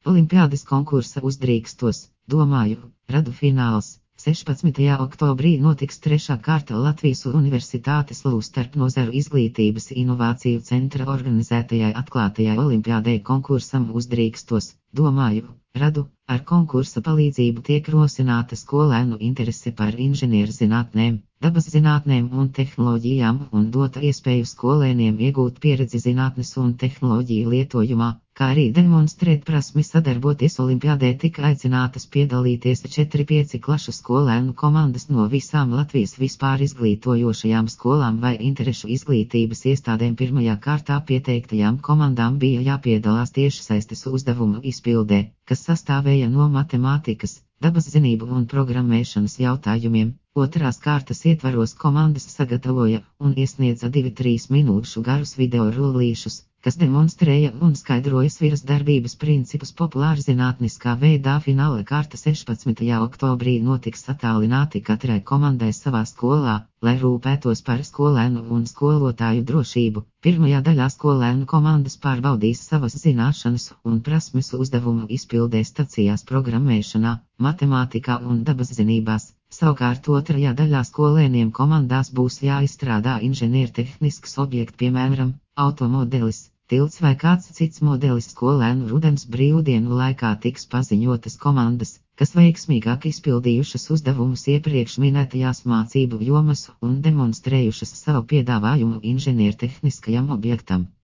Olimpiādes konkursa uzdrīkstos, domāju, radu fināls. 16. oktobrī notiks 3. kārta Latvijas Universitātes LU starpnozaru izglītības inovāciju centra organizētajai atklātajai olimpiādei konkursam uzdrīkstos, domāju, radu. Ar konkursa palīdzību tiek rosināta skolēnu interese par inženierzinātnēm, dabas zinātnēm un tehnoloģijām un dota iespēju skolēniem iegūt pieredzi zinātnes un tehnoloģiju lietojumā, kā arī demonstrēt prasmi sadarboties olimpiādē. Tika aicinātas piedalīties 4-5 klašu skolēnu komandas no visām Latvijas vispār izglītojošajām skolām vai interešu izglītības iestādēm. Pirmajā kārtā pieteiktajām komandām bija jāpiedalās tiešsaistes uzdevumu izpildē, kas sastāvēja no matemātikas, dabas zinību un programmēšanas jautājumiem. Otrās kārtas ietvaros komandas sagatavoja un iesniedza 2-3 minūšu garus video rullīšus, kas demonstrēja un skaidroja sviras darbības principus populārzinātniskā veidā. Fināla kārta 16. oktobrī notiks attālināti katrai komandai savā skolā, lai rūpētos par skolēnu un skolotāju drošību. Pirmajā daļā skolēnu komandas pārbaudīs savas zināšanas un prasmes uzdevumu izpildē stacijās programmēšanā, matemātikā un dabas zinībās. Savukārt otrajā daļā skolēniem komandās būs jāizstrādā inženiertehnisks objekts, piemēram, automodelis, tilts vai kāds cits modelis. Skolēnu rudens brīvdienu laikā tiks paziņotas komandas, kas veiksmīgāk izpildījušas uzdevumus iepriekš minētajās mācību jomas un demonstrējušas savu piedāvājumu inženiertehniskajam objektam.